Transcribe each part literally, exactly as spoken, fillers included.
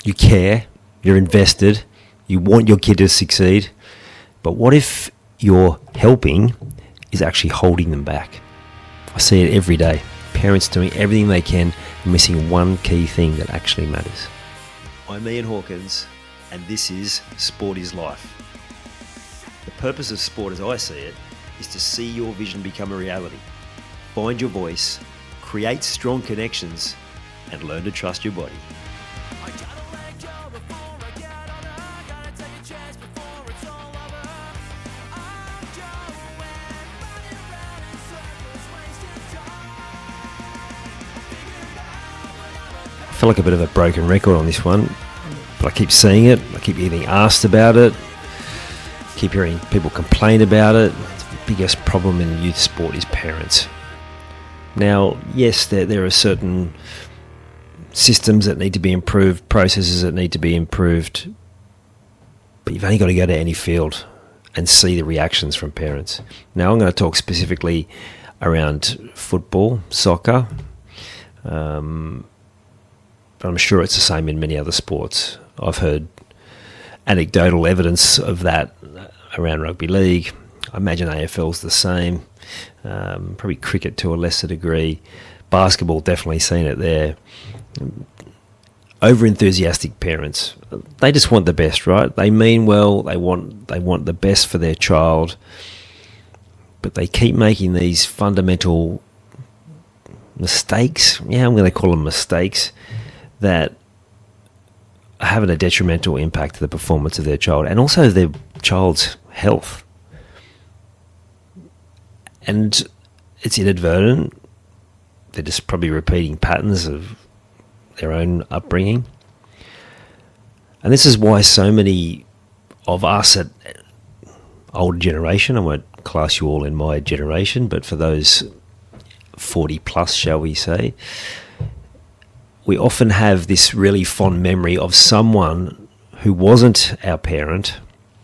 you care, you're invested, you want your kid to succeed. But what if your helping is actually holding them back? I see it every day. Parents doing everything they can and missing one key thing that actually matters. I'm Ian Hawkins, and this is Sport is Life. The purpose of sport, as I see it, is to see your vision become a reality. Find your voice, create strong connections, and learn to trust your body. I feel like a bit of a broken record on this one, but I keep seeing it, I keep getting asked about it, keep hearing people complain about it. The biggest problem in youth sport is parents. Now, yes, there, there are certain systems that need to be improved, processes that need to be improved, but you've only got to go to any field and see the reactions from parents. Now, I'm going to talk specifically around football, soccer, um, but I'm sure it's the same in many other sports. I've heard anecdotal evidence of that around rugby league. I imagine A F L's the same. Um, probably cricket to a lesser degree. Basketball, definitely seen it there. Over-enthusiastic parents. They just want the best, right? They mean well. They want they want the best for their child. But they keep making these fundamental mistakes. Yeah, I'm going to call them mistakes that are having a detrimental impact to the performance of their child and also their child's health. And it's inadvertent. They're just probably repeating patterns of their own upbringing. And this is why so many of us at older generation, I won't class you all in my generation, but for those forty plus, shall we say, we often have this really fond memory of someone who wasn't our parent,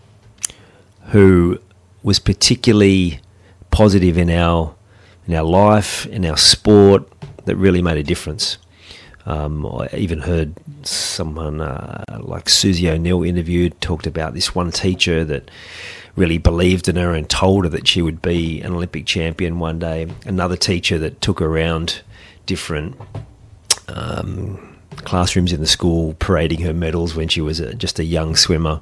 who was particularly positive in our in our life, in our sport, that really made a difference. Um, I even heard someone uh, like Susie O'Neill interviewed, talked about this one teacher that really believed in her and told her that she would be an Olympic champion one day. Another teacher that took her around different um, classrooms in the school, parading her medals when she was a, just a young swimmer.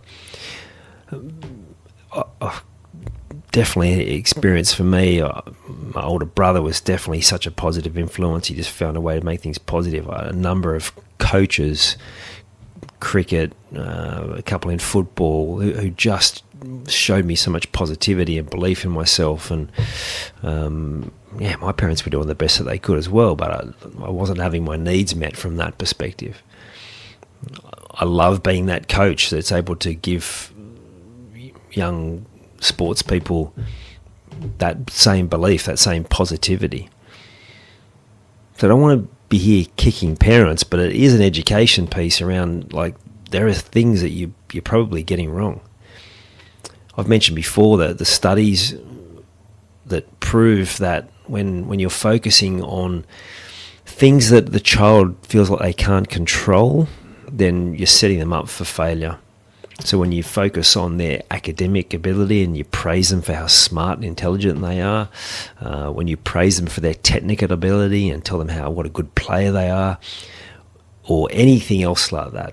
Uh, uh, definitely an experience for me. Uh, my older brother was definitely such a positive influence. He just found a way to make things positive. A number of coaches, cricket, uh, a couple in football, who, who just showed me so much positivity and belief in myself. And um, yeah, my parents were doing the best that they could as well, but I, I wasn't having my needs met from that perspective. I love being that coach that's able to give young sports people that same belief, that same positivity. So I don't want to be here kicking parents, but it is an education piece around, like, there are things that you, you're probably getting wrong. I've mentioned before that the studies that prove that when when you're focusing on things that the child feels like they can't control, then you're setting them up for failure. So when you focus on their academic ability and you praise them for how smart and intelligent they are, uh, when you praise them for their technical ability and tell them how what a good player they are, or anything else like that,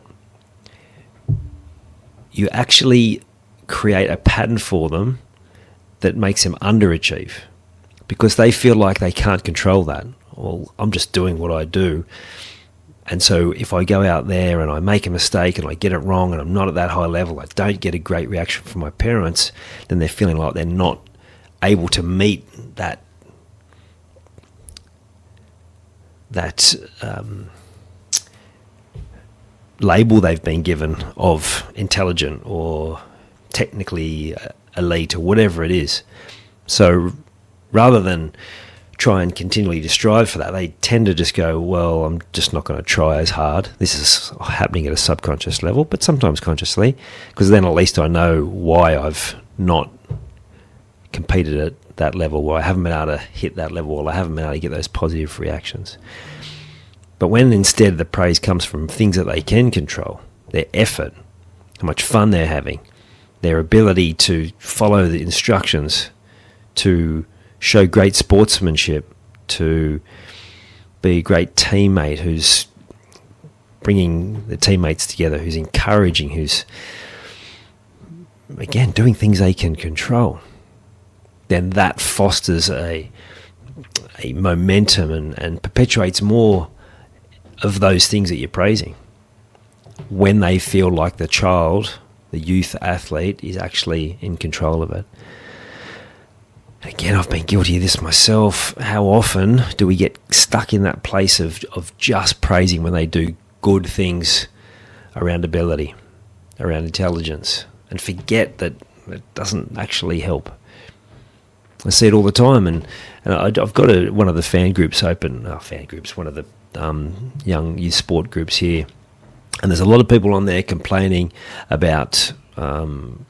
you actually create a pattern for them that makes them underachieve because they feel like they can't control that. Well, I'm just doing what I do. And so if I go out there and I make a mistake and I get it wrong and I'm not at that high level, I don't get a great reaction from my parents, then they're feeling like they're not able to meet that that um, label they've been given of intelligent or technically elite or whatever it is. So rather than try and continually to strive for that, they tend to just go, well, I'm just not going to try as hard. This is happening at a subconscious level, but sometimes consciously, because then at least I know why I've not competed at that level, why I haven't been able to hit that level, or I haven't been able to get those positive reactions. But when instead the praise comes from things that they can control, their effort, how much fun they're having, their ability to follow the instructions, to show great sportsmanship, to be a great teammate who's bringing the teammates together, who's encouraging, who's, again, doing things they can control, then that fosters a a momentum and, and perpetuates more of those things that you're praising when they feel like the child, the youth athlete, is actually in control of it. Again, I've been guilty of this myself. How often do we get stuck in that place of, of just praising when they do good things around ability, around intelligence, and forget that it doesn't actually help? I see it all the time, and, and I, I've got a, one of the fan groups open, oh, fan groups, one of the um, young youth sport groups here, and there's a lot of people on there complaining about um,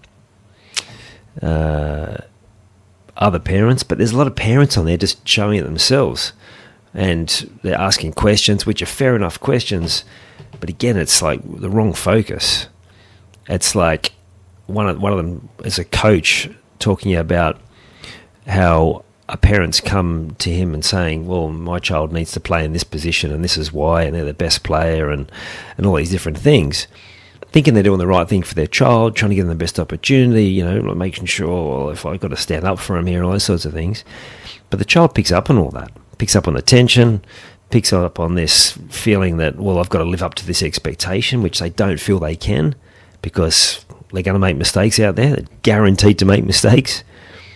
uh, other parents, but there's a lot of parents on there just showing it themselves, and they're asking questions, which are fair enough questions, but again, it's like the wrong focus. It's like one of, one of them is a coach talking about how a parents come to him and saying, well, my child needs to play in this position and this is why, and they're the best player, and, and all these different things, thinking they're doing the right thing for their child, trying to give them the best opportunity, you know, making sure, well, if I've got to stand up for him here, and all those sorts of things. But the child picks up on all that, picks up on the tension, picks up on this feeling that, well, I've got to live up to this expectation, which they don't feel they can, because they're going to make mistakes out there. They're guaranteed to make mistakes.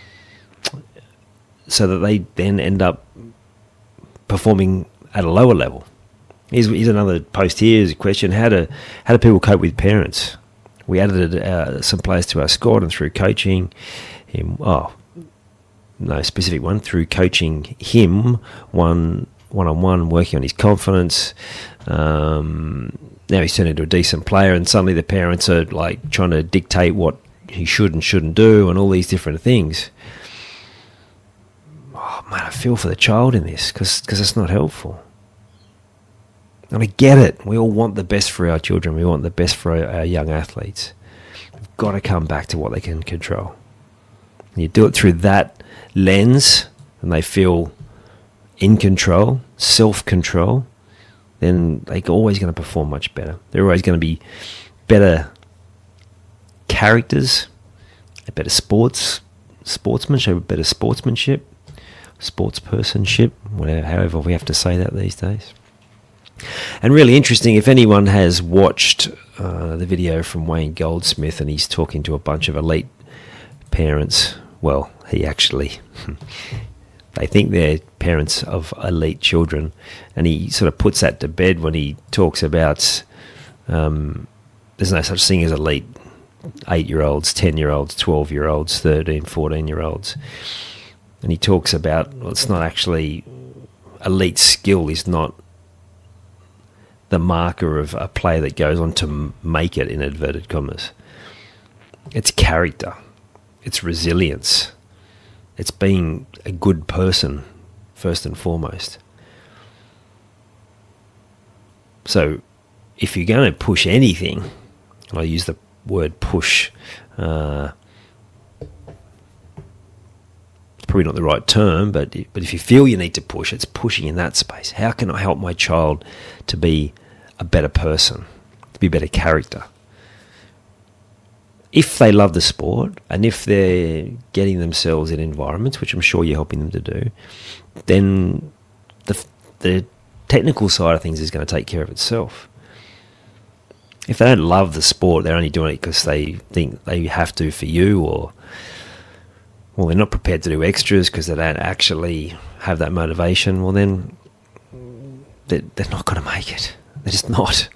So that they then end up performing at a lower level. Here's, here's another post here. Here's a question: How do how do people cope with parents? We added uh, some players to our squad, and through coaching him, oh, no specific one, through coaching him one one on one, working on his confidence. Um, now he's turned into a decent player, and suddenly the parents are like trying to dictate what he should and shouldn't do, and all these different things. Oh, man, I feel for the child in this because it's not helpful. And I get it. We all want the best for our children. We want the best for our, our young athletes. We've got to come back to what they can control. And you do it through that lens and they feel in control, self-control, then they're always going to perform much better. They're always going to be better characters, better sports, sportsmen, show better sportsmanship, sportspersonship, whatever, however we have to say that these days. And really interesting, if anyone has watched uh, the video from Wayne Goldsmith, and he's talking to a bunch of elite parents, well, he actually, they think they're parents of elite children, and he sort of puts that to bed when he talks about um, there's no such thing as elite eight-year-olds, ten-year-olds, twelve-year-olds, thirteen, fourteen-year-olds. And he talks about, well, it's not actually, elite skill is not the marker of a player that goes on to make it, in inverted commas. It's character. It's resilience. It's being a good person, first and foremost. So if you're going to push anything, and I use the word push, uh, probably not the right term, but but if you feel you need to push, it's pushing in that space. How can I help my child to be a better person, to be a better character? If they love the sport and if they're getting themselves in environments, which I'm sure you're helping them to do, then the the technical side of things is going to take care of itself. If they don't love the sport, they're only doing it because they think they have to for you, or well, they're not prepared to do extras because they don't actually have that motivation, well then they're, they're not going to make it. They're just not.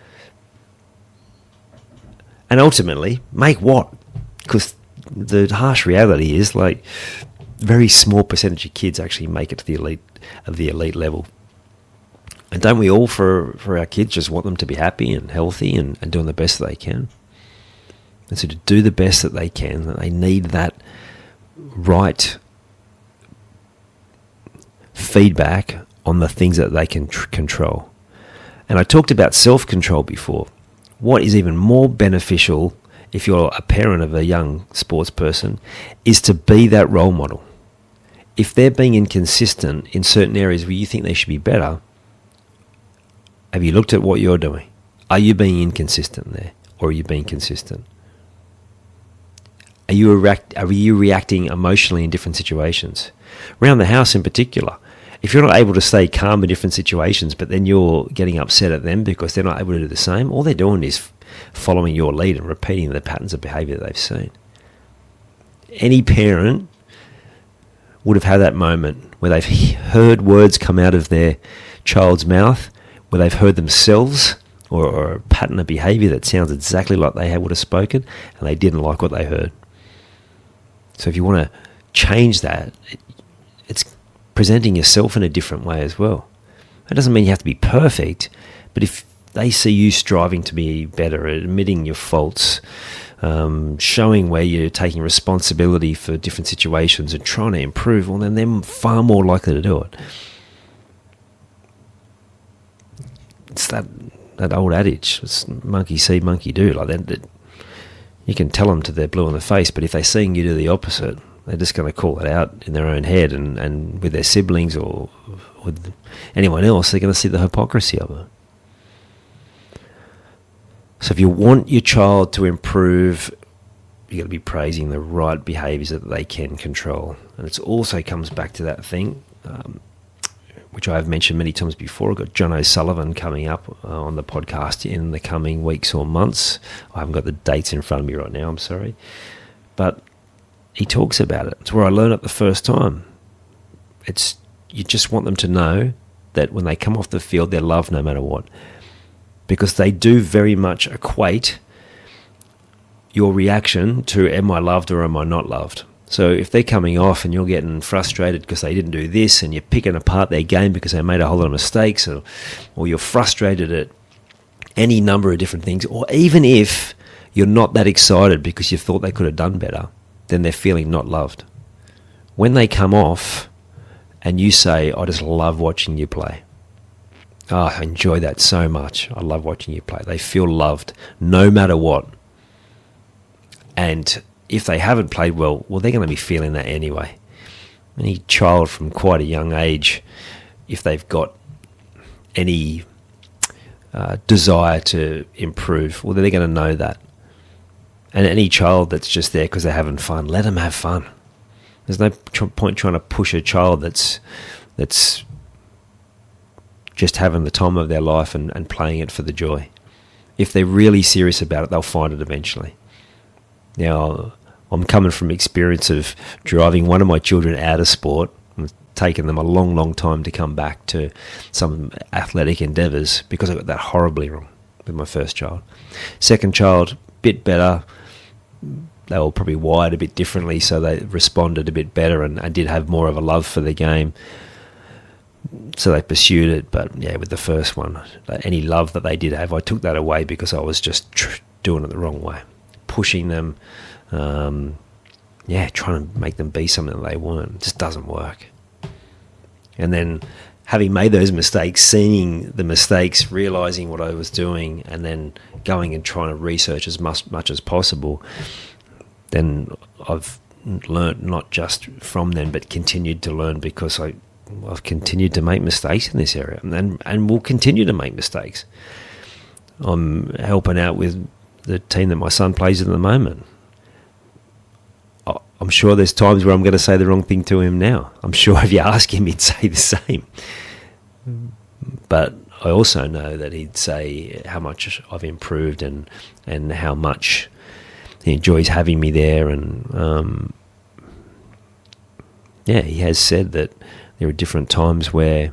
And ultimately, make what? Because the harsh reality is, like, very small percentage of kids actually make it to the elite of the elite level. And don't we all, for, for our kids, just want them to be happy and healthy and, and doing the best that they can? And so to do the best that they can, that they need that right feedback on the things that they can tr- control. And I talked about self-control before. what is even more beneficial if you're a parent of a young sports person is to be that role model. If they're being inconsistent in certain areas where you think they should be better, have you looked at what you're doing? Are you being inconsistent there, or are you being consistent? Are you, react, are you reacting emotionally in different situations? Around the house in particular, if you're not able to stay calm in different situations, but then you're getting upset at them because they're not able to do the same, all they're doing is following your lead and repeating the patterns of behaviour that they've seen. Any parent would have had that moment where they've heard words come out of their child's mouth, where they've heard themselves or, or a pattern of behaviour that sounds exactly like they would have spoken, and they didn't like what they heard. So if you want to change that, it, it's presenting yourself in a different way as well. That doesn't mean you have to be perfect, but if they see you striving to be better, admitting your faults, um, showing where you're taking responsibility for different situations and trying to improve, well, then they're far more likely to do it. It's that that old adage, it's monkey see, monkey do. Like that, that, you can tell them till they're blue in the face, but if they're seeing you do the opposite, they're just going to call it out in their own head, and, and with their siblings or with anyone else, they're going to see the hypocrisy of it. So if you want your child to improve, you've got to be praising the right behaviours that they can control. And it also comes back to that thing, um, which I have mentioned many times before. I've got John O'Sullivan coming up uh, on the podcast in the coming weeks or months. I haven't got the dates in front of me right now, I'm sorry. But he talks about it. It's where I learned it the first time. It's you just want them to know that when they come off the field, they're loved no matter what. Because they do very much equate your reaction to am I loved or am I not loved. So if they're coming off and you're getting frustrated because they didn't do this, and you're picking apart their game because they made a whole lot of mistakes, or, or you're frustrated at any number of different things, or even if you're not that excited because you thought they could have done better, then they're feeling not loved. When they come off and you say, I just love watching you play. Oh, I enjoy that so much. I love watching you play. They feel loved no matter what. And if they haven't played well, well, they're going to be feeling that anyway. Any child from quite a young age, if they've got any uh, desire to improve, well, they're going to know that. And any child that's just there because they're having fun, let them have fun. There's no tr- point trying to push a child that's that's just having the time of their life and, and playing it for the joy. If they're really serious about it, they'll find it eventually. Now, I'm coming from experience of driving one of my children out of sport. It's taken them a long, long time to come back to some athletic endeavours because I got that horribly wrong with my first child. Second child, bit better. They were probably wired a bit differently, so they responded a bit better and, and did have more of a love for the game. So they pursued it, but yeah, with the first one, any love that they did have, I took that away because I was just tr- doing it the wrong way, pushing them, um, yeah, trying to make them be something that they weren't. It just doesn't work. And then having made those mistakes, seeing the mistakes, realising what I was doing, and then going and trying to research as much, much as possible, then I've learnt not just from them, but continued to learn because I, I've continued to make mistakes in this area, and and will continue to make mistakes. I'm helping out with the team that my son plays in at the moment. I'm sure there's times where I'm going to say the wrong thing to him now. I'm sure if you ask him, he'd say the same. But I also know that he'd say how much I've improved and, and how much he enjoys having me there. And, um, yeah, he has said that there are different times where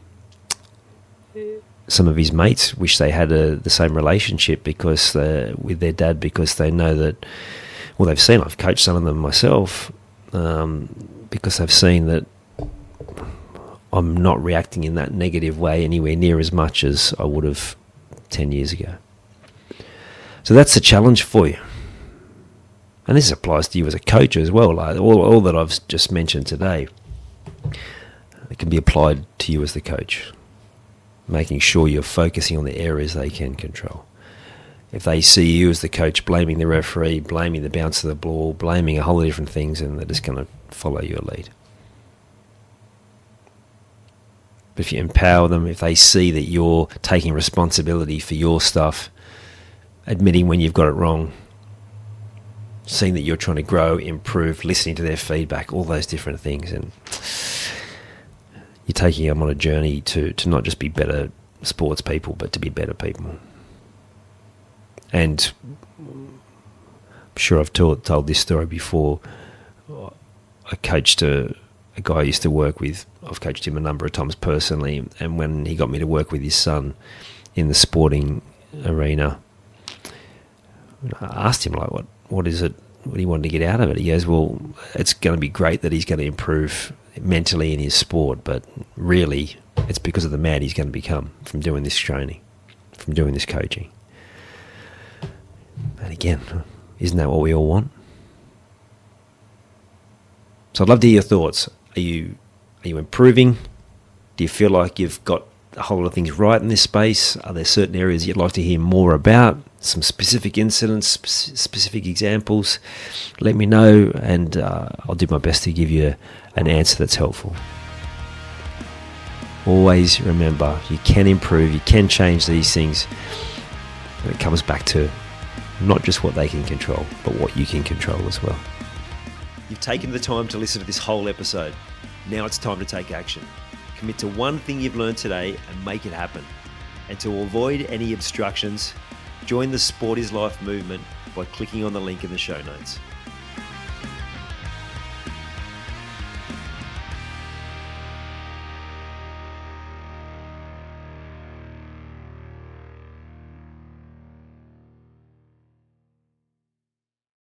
some of his mates wish they had a, the same relationship because uh, with their dad, because they know that, well, they've seen, I've coached some of them myself, um, because they've seen that I'm not reacting in that negative way anywhere near as much as I would have ten years ago. So that's the challenge for you. And this applies to you as a coach as well. Like all, all that I've just mentioned today, it can be applied to you as the coach, making sure you're focusing on the areas they can control. If they see you as the coach blaming the referee, blaming the bounce of the ball, blaming a whole lot of different things, and they're just going to follow your lead. But if you empower them, if they see that you're taking responsibility for your stuff, admitting when you've got it wrong, seeing that you're trying to grow, improve, listening to their feedback, all those different things, and you're taking them on a journey to, to not just be better sports people, but to be better people. And I'm sure I've told, told this story before. I coached a, a guy I used to work with. I've coached him a number of times personally, and when he got me to work with his son in the sporting arena, I asked him, like, what, what is it, what do you want to get out of it? He goes, well, it's going to be great that he's going to improve mentally in his sport, but really it's because of the man he's going to become from doing this training, from doing this coaching. And again, isn't that what we all want? So I'd love to hear your thoughts. Are you are you improving? Do you feel like you've got a whole lot of things right in this space? Are there certain areas you'd like to hear more about? Some specific incidents, specific examples? Let me know, and uh, I'll do my best to give you an answer that's helpful. Always remember, you can improve, you can change these things. And it comes back to not just what they can control, but what you can control as well. You've taken the time to listen to this whole episode. Now it's time to take action. Commit to one thing you've learned today and make it happen. And to avoid any obstructions, join the Sport is Life movement by clicking on the link in the show notes.